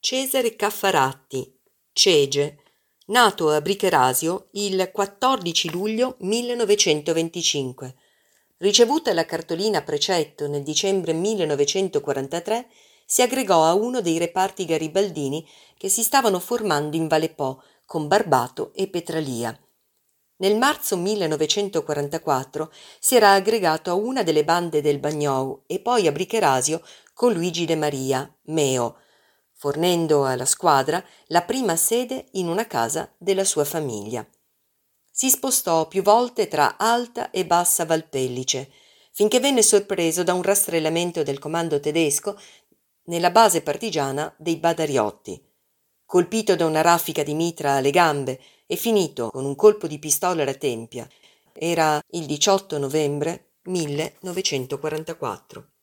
Cesare Caffaratti, Cege, nato a Bricherasio il 14 luglio 1925. Ricevuta la cartolina a precetto nel dicembre 1943, si aggregò a uno dei reparti garibaldini che si stavano formando in Valle Po con Barbato e Petralia. Nel marzo 1944 si era aggregato a una delle bande del Bagnou e poi a Bricherasio con Luigi De Maria, Meo, fornendo alla squadra la prima sede in una casa della sua famiglia. Si spostò più volte tra Alta e Bassa Valpellice, finché venne sorpreso da un rastrellamento del comando tedesco nella base partigiana dei Badariotti. Colpito da una raffica di mitra alle gambe e finito con un colpo di pistola alla tempia. Era il 18 novembre 1944.